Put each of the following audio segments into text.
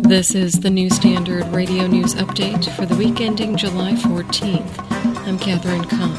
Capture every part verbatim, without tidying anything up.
This is the New Standard Radio News Update for the week ending July fourteenth. I'm Catherine Kopp.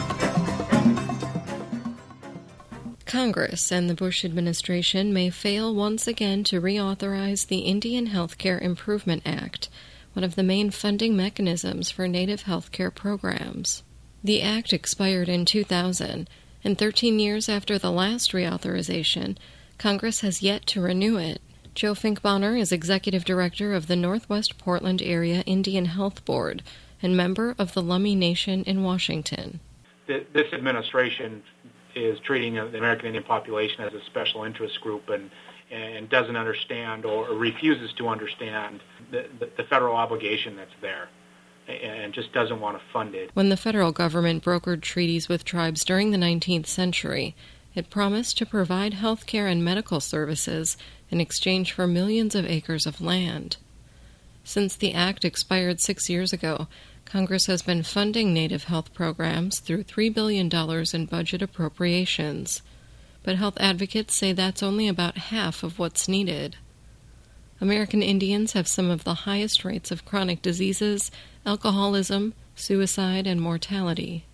Congress and the Bush administration may fail once again to reauthorize the Indian Healthcare Improvement Act, one of the main funding mechanisms for Native healthcare programs. The act expired in two thousand, and thirteen years after the last reauthorization, Congress has yet to renew it. Joe Finkbonner is Executive Director of the Northwest Portland Area Indian Health Board and member of the Lummi Nation in Washington. This administration is treating the American Indian population as a special interest group and, and doesn't understand or refuses to understand the, the, the federal obligation that's there and just doesn't want to fund it. When the federal government brokered treaties with tribes during the nineteenth century, it promised to provide health care and medical services in exchange for millions of acres of land. Since the act expired six years ago, Congress has been funding Native health programs through three billion dollars in budget appropriations, but health advocates say that's only about half of what's needed. American Indians have some of the highest rates of chronic diseases, alcoholism, suicide, and mortality.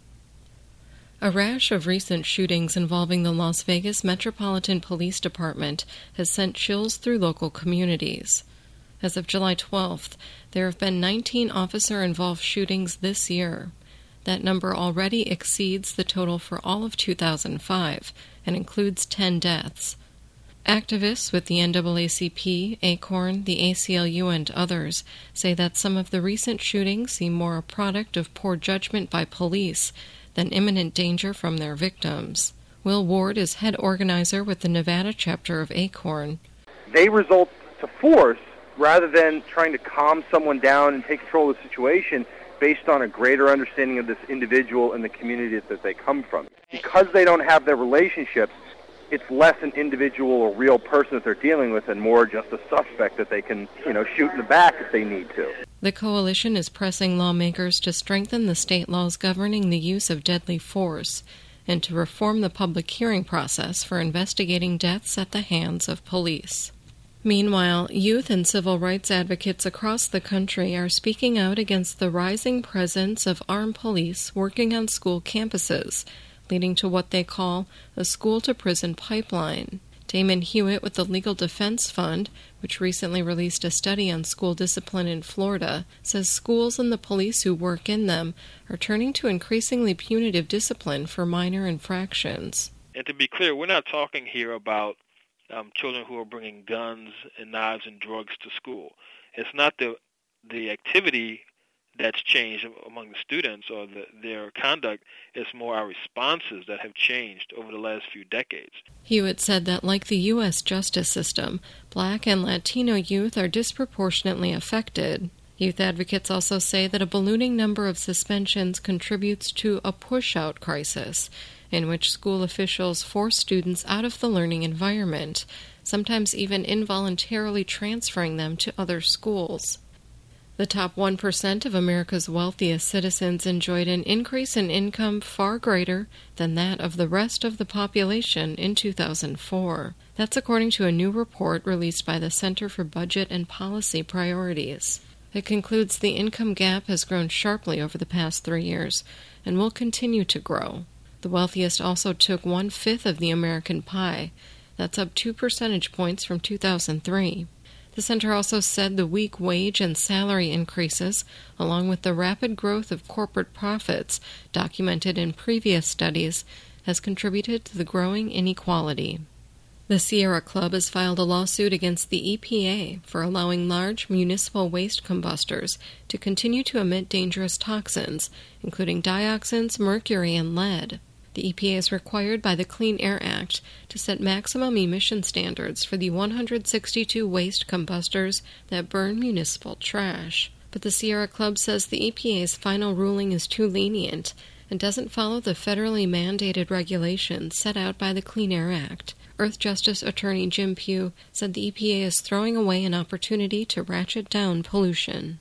A rash of recent shootings involving the Las Vegas Metropolitan Police Department has sent chills through local communities. As of July twelfth, there have been nineteen officer-involved shootings this year. That number already exceeds the total for all of two thousand five and includes ten deaths. Activists with the N double A C P, ACORN, the A C L U, and others say that some of the recent shootings seem more a product of poor judgment by police than imminent danger from their victims. Will Ward is head organizer with the Nevada chapter of ACORN. They result to force rather than trying to calm someone down and take control of the situation based on a greater understanding of this individual and the community that they come from. Because they don't have their relationships, it's less an individual or real person that they're dealing with and more just a suspect that they can, you know, shoot in the back if they need to. The coalition is pressing lawmakers to strengthen the state laws governing the use of deadly force and to reform the public hearing process for investigating deaths at the hands of police. Meanwhile, youth and civil rights advocates across the country are speaking out against the rising presence of armed police working on school campuses, leading to what they call a school-to-prison pipeline. Damon Hewitt with the Legal Defense Fund, which recently released a study on school discipline in Florida, says schools and the police who work in them are turning to increasingly punitive discipline for minor infractions. And to be clear, we're not talking here about um, children who are bringing guns and knives and drugs to school. It's not the the activity that's changed among the students or the, their conduct. It's more our responses that have changed over the last few decades. Hewitt said that like the U S justice system, Black and Latino youth are disproportionately affected. Youth advocates also say that a ballooning number of suspensions contributes to a push-out crisis, in which school officials force students out of the learning environment, sometimes even involuntarily transferring them to other schools. The top one percent of America's wealthiest citizens enjoyed an increase in income far greater than that of the rest of the population in two thousand four. That's according to a new report released by the Center for Budget and Policy Priorities. It concludes the income gap has grown sharply over the past three years and will continue to grow. The wealthiest also took one-fifth of the American pie. That's up two percentage points from two thousand three. The center also said the weak wage and salary increases, along with the rapid growth of corporate profits documented in previous studies, has contributed to the growing inequality. The Sierra Club has filed a lawsuit against the E P A for allowing large municipal waste combustors to continue to emit dangerous toxins, including dioxins, mercury, and lead. The E P A is required by the Clean Air Act to set maximum emission standards for the one hundred sixty-two waste combustors that burn municipal trash. But the Sierra Club says the E P A's final ruling is too lenient and doesn't follow the federally mandated regulations set out by the Clean Air Act. Earth Justice Attorney Jim Pugh said the E P A is throwing away an opportunity to ratchet down pollution.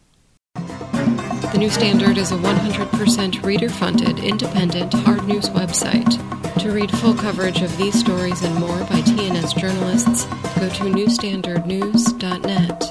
The New Standard is a one hundred percent reader-funded, independent, hard news website. To read full coverage of these stories and more by T N S journalists, go to new standard news dot net.